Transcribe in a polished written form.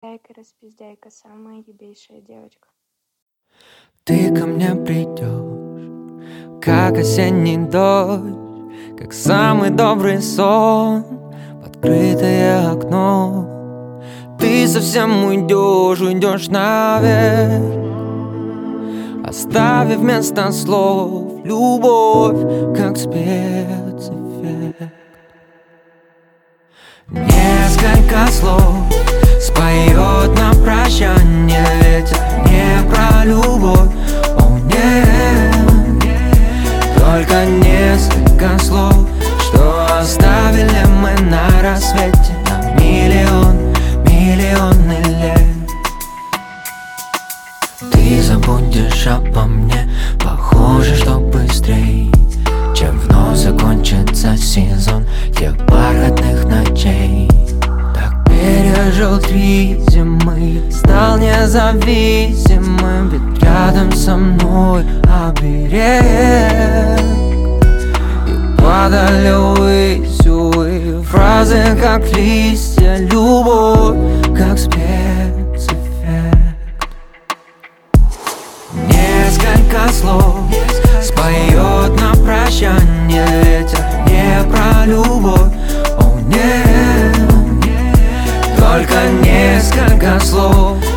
Распиздяйка, самая ебейшая девочка. Ты ко мне придешь, как осенний дождь, как самый добрый сон в открытое окно. Ты совсем уйдешь наверх, оставив вместо слов любовь, как спецэффект. Несколько слов споет на прощание ветер, не про любовь, о нет. Только несколько слов, что оставили мы на рассвете на миллионы лет. Ты забудешь обо мне, похоже, что быстрей, чем вновь закончится сезон тех бархатных ночей. Так пережил 3 зимы, стал независимым, ведь рядом со мной оберег. И падали ввысь, увы, фразы как листья, любовь как спецэффект. Несколько слов споет на прощание ветер, не про любовь, о нет. Только несколько слов,